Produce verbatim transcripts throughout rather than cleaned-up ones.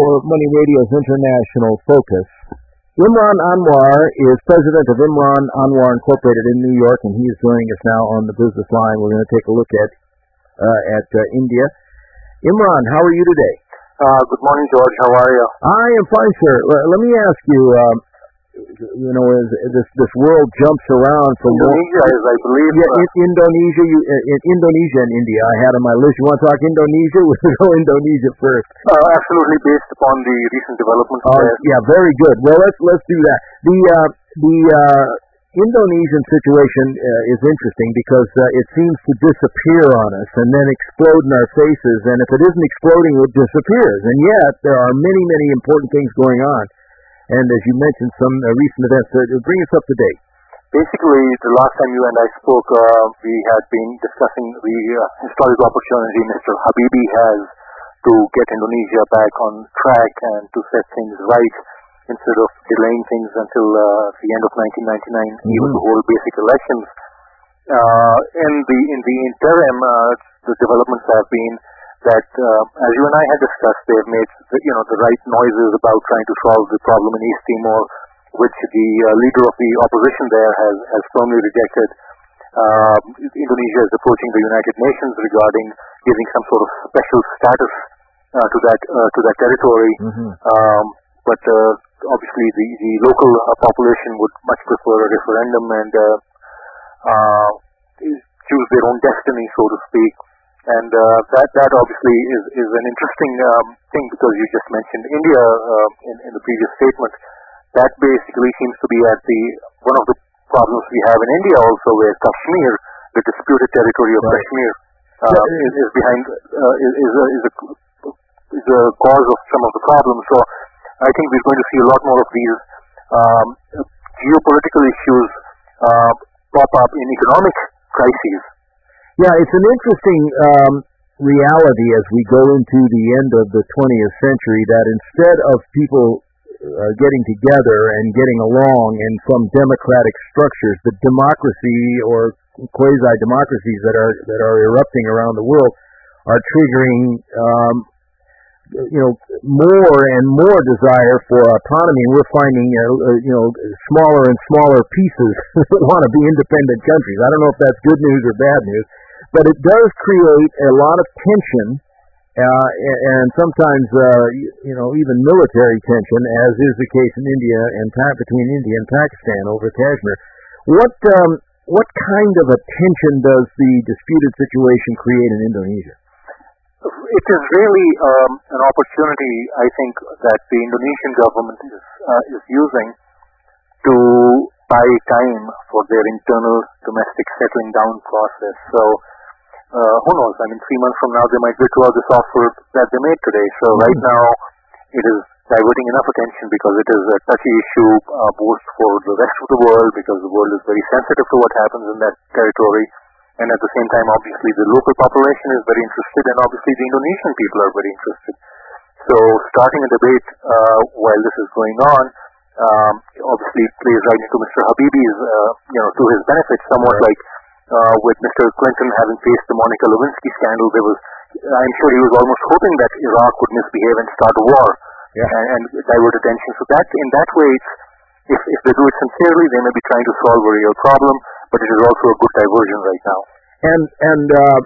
for Money Radio's International Focus. Imran Anwar is president of Imran Anwar Incorporated in New York, and he is joining us now on the business line. We're going to take a look at uh, at uh, India. Imran, how are you today? Uh, good morning, George. How are you? I am fine, sir. L- let me ask you. Um, you know, as this this world jumps around from Indonesia is, I believe. Yeah, in, Indonesia, you, in Indonesia and India. I had on my list. You want to talk Indonesia? We'll go Indonesia first. Uh, absolutely, based upon the recent developments. Oh, there. yeah, very good. Well, let's let's do that. The uh, the uh, Indonesian situation uh, is interesting because uh, it seems to disappear on us and then explode in our faces. And if it isn't exploding, it disappears. And yet, there are many, many important things going on. And as you mentioned, some uh, recent events. Uh, bring us up to date. Basically, the last time you and I spoke, uh, we had been discussing the uh, historic opportunity Mister Habibie has to get Indonesia back on track and to set things right instead of delaying things until uh, the end of nineteen ninety-nine, mm-hmm. even to hold basic elections. Uh, in the in the interim, uh, the developments have been that, uh, as you and I had discussed, they have made the, you know the right noises about trying to solve the problem in East Timor, which the uh, leader of the opposition there has, has firmly rejected. Uh, Indonesia is approaching the United Nations regarding giving some sort of special status uh, to that uh, to that territory. Mm-hmm. Um, but uh, obviously, the, the local uh, population would much prefer a referendum and uh, uh, choose their own destiny, so to speak. And uh, that that obviously is, is an interesting um, thing because you just mentioned India uh, in, in the previous statement. That basically seems to be at the one of the problems we have in India also, where Kashmir, the disputed territory of right. Kashmir, uh, yeah. is, is behind uh, is is a, is a is a cause of some of the problems. So I think we're going to see a lot more of these um, geopolitical issues uh, pop up in economic crises. Yeah, it's an interesting um, reality as we go into the end of the twentieth century that instead of people uh, getting together and getting along in some democratic structures, the democracy or quasi-democracies that are that are erupting around the world are triggering, um, you know, more and more desire for autonomy. And we're finding, uh, uh, you know, smaller and smaller pieces that want to be independent countries. I don't know if that's good news or bad news. But it does create a lot of tension, uh, and sometimes, uh, you know, even military tension, as is the case in India and between India and Pakistan over Kashmir. What um, what kind of a tension does the disputed situation create in Indonesia? It is really um, an opportunity, I think, that the Indonesian government is uh, is using to buy time for their internal domestic settling down process. So. Uh, who knows? I mean, three months from now, they might withdraw this offer that they made today. So mm-hmm. right now, it is diverting enough attention because it is a touchy issue uh, both for the rest of the world because the world is very sensitive to what happens in that territory. And at the same time, obviously, the local population is very interested and obviously the Indonesian people are very interested. So starting a debate uh, while this is going on um, obviously plays right into Mister Habibie's, uh, you know, to his benefit, somewhat right. like Uh, with Mister Clinton having faced the Monica Lewinsky scandal, there was, I'm sure he was almost hoping that Iraq would misbehave and start a war yeah. and, and divert attention. So that, in that way, it's, if, if they do it sincerely, they may be trying to solve a real problem, but it is also a good diversion right now. And and uh,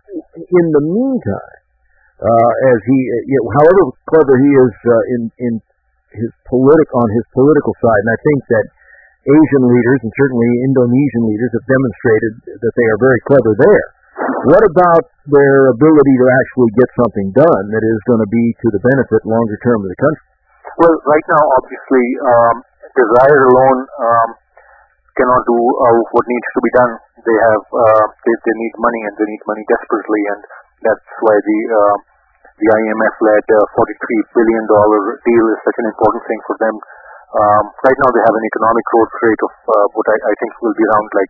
in the meantime, uh, as he, you know, however clever he is uh, in in his politic on his political side, and I think that Asian leaders and certainly Indonesian leaders have demonstrated that they are very clever there. What about their ability to actually get something done that is going to be to the benefit longer term of the country? Well, right now, obviously, um, desire alone um, cannot do uh, what needs to be done. They have uh, they, they need money and they need money desperately, and that's why the uh, the I M F-led uh, forty-three billion dollars deal is such an important thing for them. Um, right now, they have an economic growth rate of uh, what I, I think will be around like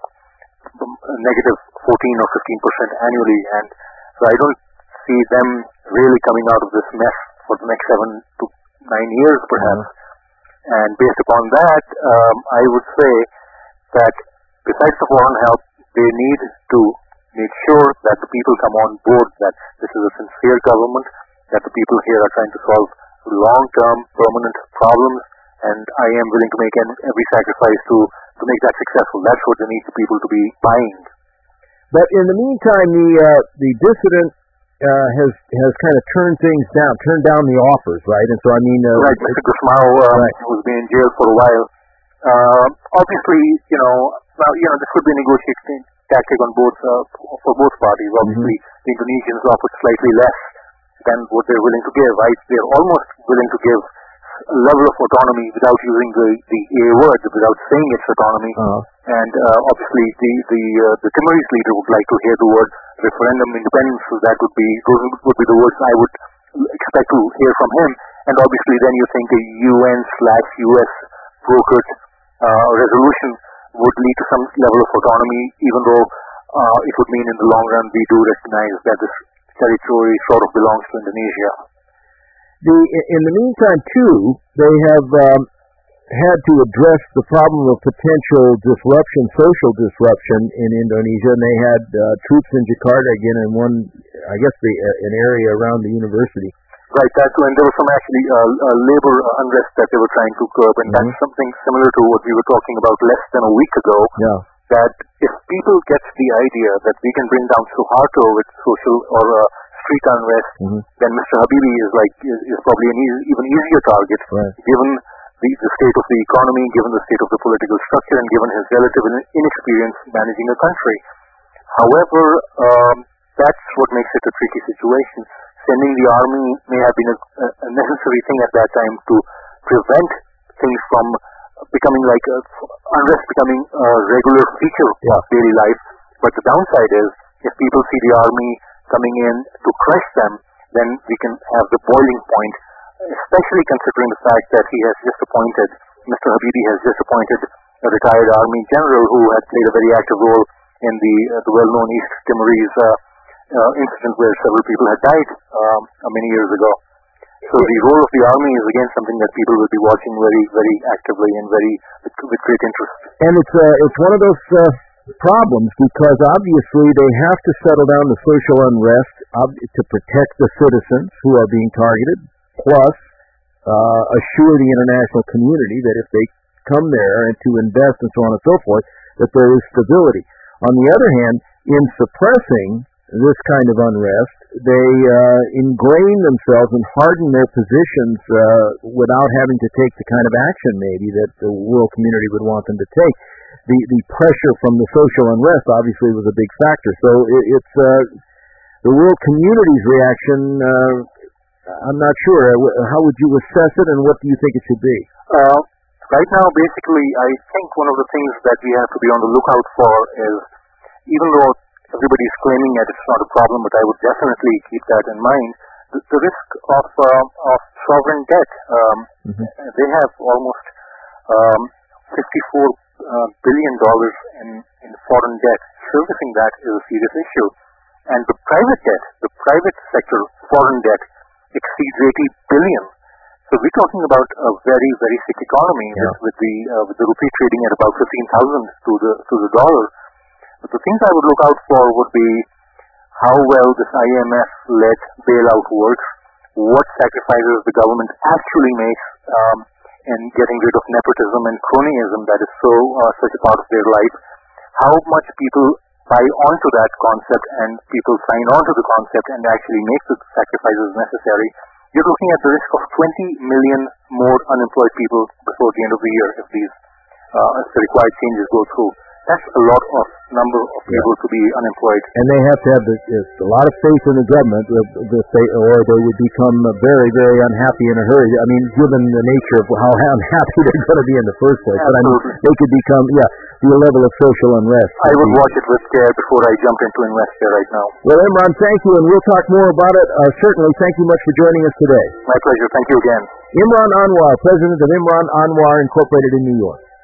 negative fourteen or fifteen percent annually, and so I don't see them really coming out of this mess for the next seven to nine years, perhaps. Mm-hmm. And based upon that, um, I would say that besides the foreign help, they need to make sure that the people come on board, that this is a sincere government, that the people here are trying to solve a long-term, permanent problems, and I am willing to make every sacrifice to, to make that successful. That's what they need the people to be buying. But in the meantime, the uh, the dissident uh, has has kind of turned things down, turned down the offers, right? And so, I mean, uh, right, Mister Gusmao uh, right. was being in jail for a while. Uh, obviously, you know, well, you know, this could be a negotiating tactic on both uh, for both parties. Obviously, mm-hmm. the Indonesians offered slightly less than what they're willing to give. Right, they're almost willing to give a level of autonomy without using the the A word, without saying it's autonomy. Uh-huh. And uh, obviously, the the uh, the Timorese leader would like to hear the word referendum independence. So that would be those would be the words I would expect to hear from him. And obviously, then you think a U N slash U S brokered uh, resolution would lead to some level of autonomy, even though uh, it would mean in the long run we do recognize that this territory sort of belongs to Indonesia. The, in the meantime, too, they have um, had to address the problem of potential disruption, social disruption in Indonesia, and they had uh, troops in Jakarta again in one, I guess, the, uh, an area around the university. Right, that's when there was some actually uh, uh, labor unrest that they were trying to curb, and mm-hmm. that's something similar to what we were talking about less than a week ago. Yeah. That if people get the idea that we can bring down Suharto with social or uh, street unrest, mm-hmm. then Mister Habibie is like is, is probably an easy, even easier target, right. given the, the state of the economy, given the state of the political structure, and given his relative inexperience managing a country. However, um, that's what makes it a tricky situation. Sending the army may have been a, a necessary thing at that time to prevent things from becoming like a, unrest becoming a regular feature yeah. of daily life. But the downside is, if people see the army coming in to crush them, then we can have the boiling point, especially considering the fact that he has just appointed, Mister Habibie has just appointed a retired army general who had played a very active role in the, uh, the well-known East Timorese uh, uh, incident where several people had died um, many years ago. So the role of the army is again something that people will be watching very, very actively and very with, with great interest. And it's uh, it's one of those uh, problems because obviously they have to settle down the social unrest ob- to protect the citizens who are being targeted, plus uh, assure the international community that if they come there and to invest and so on and so forth, that there is stability. On the other hand, in suppressing this kind of unrest, they uh, ingrain themselves and harden their positions uh, without having to take the kind of action maybe that the world community would want them to take. The the pressure from the social unrest obviously was a big factor. So it, it's uh, the world community's reaction. Uh, I'm not sure. How would you assess it, and what do you think it should be? Uh, right now, basically, I think one of the things that we have to be on the lookout for is, even though everybody is claiming that it's not a problem, but I would definitely keep that in mind. The, the risk of uh, of sovereign debt. Um, mm-hmm. They have almost um, fifty-four uh, billion dollars in, in foreign debt. Servicing that is a serious issue. And the private debt, the private sector foreign debt, exceeds eighty billion. So we're talking about a very, very sick economy yeah. with, with the uh, with the rupee trading at about fifteen thousand to the to the dollar. But the things I would look out for would be how well this I M F-led bailout works, what sacrifices the government actually makes um, in getting rid of nepotism and cronyism that is so uh, such a part of their life, how much people buy onto that concept and people sign onto the concept and actually make the sacrifices necessary. You're looking at the risk of twenty million more unemployed people before the end of the year if these uh, if the required changes go through. That's a lot of number of people yeah. to be unemployed. And they have to have the, a lot of faith in the government, the, the, or they would become very, very unhappy in a hurry. I mean, given the nature of how unhappy they're going to be in the first place. Absolutely. But I mean, they could become, yeah, the level of social unrest. I would watch it with care before I jump into invest there right now. Well, Imran, thank you, and we'll talk more about it. Uh, certainly, thank you much for joining us today. My pleasure. Thank you again. Imran Anwar, president of Imran Anwar Incorporated in New York.